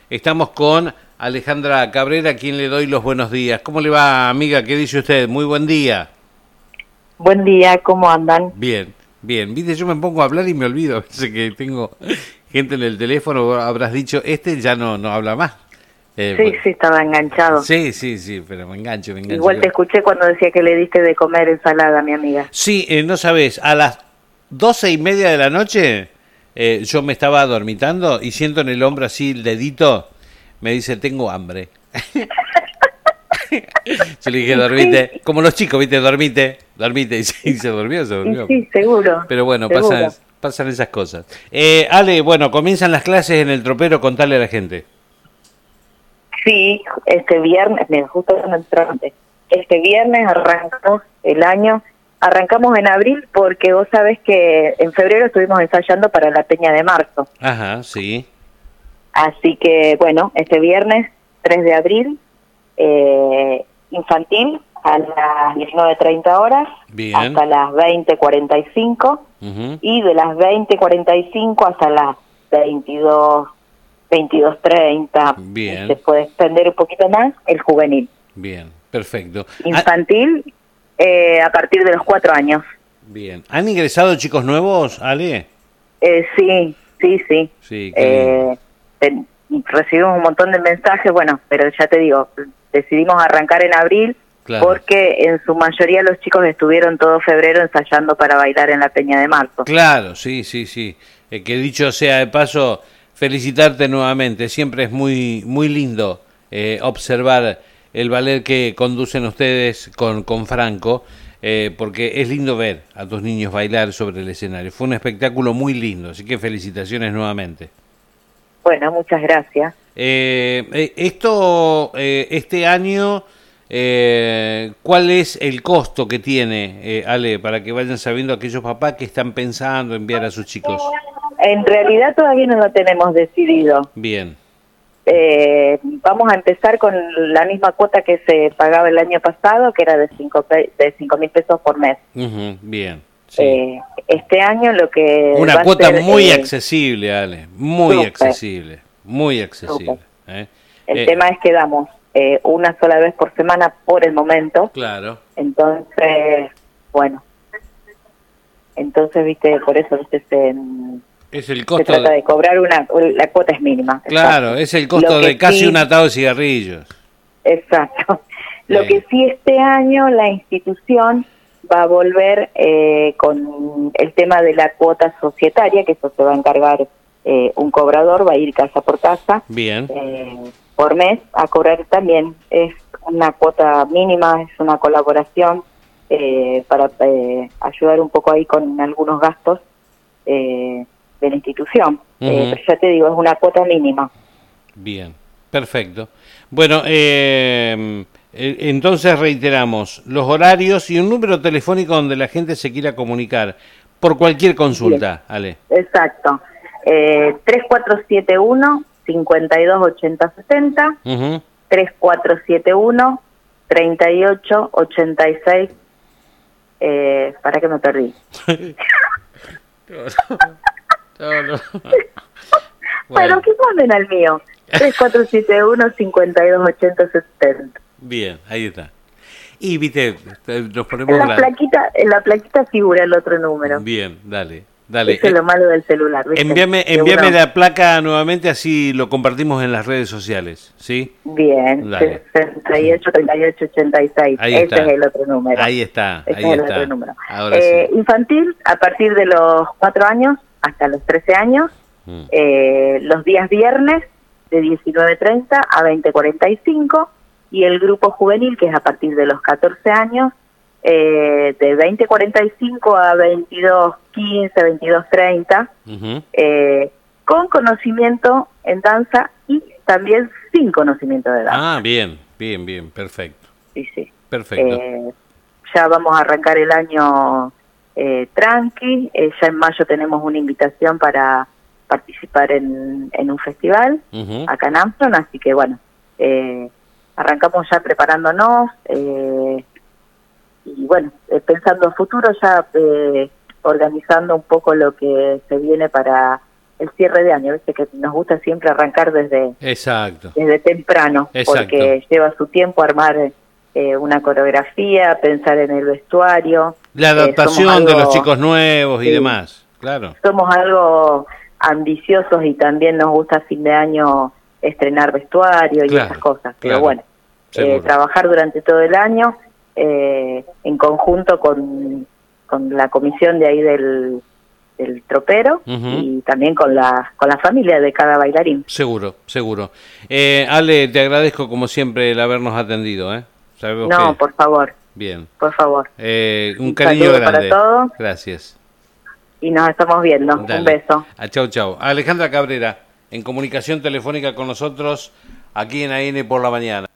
Estamos con Alejandra Cabrera, a quien le doy los buenos días. ¿Cómo le va, amiga? ¿Qué dice usted? Muy buen día. Buen día, ¿cómo andan? Bien, bien. Viste, yo me pongo a hablar y me olvido. A veces que tengo gente en el teléfono, habrás dicho, ya no habla más. Sí, estaba enganchado. Sí, pero me engancho. Igual te escuché cuando decía que le diste de comer ensalada a mi amiga. Sí, no sabés, a las 12:30 de la noche yo me estaba dormitando y siento en el hombro así el dedito, me dice, tengo hambre. Yo le dije, dormite, sí. Como los chicos, viste, dormite, y se durmió. Sí, seguro. Pero bueno, seguro. pasan esas cosas. Ale, bueno, comienzan las clases en el tropero, contale a la gente. Sí, este viernes, justo antes, este viernes arrancamos el año, arrancamos en abril porque vos sabés que en febrero estuvimos ensayando para la Peña de Marzo. Ajá, sí. Así que, bueno, este viernes, 3 de abril, infantil a las 19:30 horas, bien, hasta las 20:45, y de las 20:45 hasta las 22:30, bien, se puede extender un poquito más, el juvenil. Bien, perfecto. Infantil a partir de los 4 años. Bien. ¿Han ingresado chicos nuevos, Ale? Sí. Sí, recibimos un montón de mensajes, bueno, pero ya te digo, decidimos arrancar en abril, claro, porque en su mayoría los chicos estuvieron todo febrero ensayando para bailar en la Peña de Marzo. Claro, sí. Que dicho sea de paso, felicitarte nuevamente. Siempre es muy lindo observar el ballet que conducen ustedes con Franco, porque es lindo ver a tus niños bailar sobre el escenario. Fue un espectáculo muy lindo, así que felicitaciones nuevamente. Bueno, muchas gracias. Este año, ¿cuál es el costo que tiene, Ale, para que vayan sabiendo aquellos papás que están pensando enviar a sus chicos? En realidad todavía no lo tenemos decidido. Bien. Vamos a empezar con la misma cuota que se pagaba el año pasado, que era de 5.000 pesos por mes. Bien. Sí. Este año lo que una cuota muy accesible, Ale, muy accesible. El tema es que damos una sola vez por semana por el momento. Claro. Entonces, bueno, viste, por eso es el costo. Se trata de cobrar la cuota es mínima. Claro, exacto. Es el costo de casi un atado de cigarrillos. Exacto. Lo que sí, este año la institución va a volver con el tema de la cuota societaria, que eso se va a encargar un cobrador, va a ir casa por casa. Bien. Por mes a cobrar también. Es una cuota mínima, es una colaboración para ayudar un poco ahí con algunos gastos de la institución. Pero ya te digo, es una cuota mínima. Bien, perfecto. Bueno, entonces reiteramos los horarios y un número telefónico donde la gente se quiera comunicar por cualquier consulta. Bien. Ale. Exacto. 3471-528060, 3471-3886. ¿Para qué me perdí? No. Bueno, que manden al mío. 3471-528060. Bien, ahí está. Y viste, nos ponemos en la plaquita figura el otro número. Bien, dale. Eso es lo malo del celular, ¿viste? Envíame la placa nuevamente, así lo compartimos en las redes sociales, ¿sí? Bien, 683886. Ese es el otro número. Ahí está. Es el otro número. Ahora sí. Infantil, a partir de los 4 años hasta los 13 años, los días viernes de 19:30 a 20:45, y el grupo juvenil, que es a partir de los 14 años, de 20:45 a 22:15, 22:30, con conocimiento en danza y también sin conocimiento de danza. Ah, bien, perfecto. Sí. Perfecto. Ya vamos a arrancar el año tranqui, ya en mayo tenemos una invitación para participar en un festival acá en Armstrong, así que bueno, arrancamos ya preparándonos, y bueno, pensando a futuro, ya organizando un poco lo que se viene para el cierre de año, ¿viste? Que nos gusta siempre arrancar desde Exacto. temprano, Exacto. porque lleva su tiempo armar una coreografía, pensar en el vestuario. La adaptación de los chicos nuevos y demás, claro. Somos algo ambiciosos y también nos gusta a fin de año estrenar vestuario y esas cosas, pero bueno, trabajar durante todo el año en conjunto con la comisión de ahí del tropero y también con la familia de cada bailarín. Seguro, seguro. Ale, te agradezco como siempre el habernos atendido, ¿eh? No, por favor. Bien. Por favor. Un cariño grande. Para todos. Gracias. Y nos estamos viendo. Dale. Un beso. Chau, chau. Alejandra Cabrera, en comunicación telefónica con nosotros, aquí en AN por la mañana.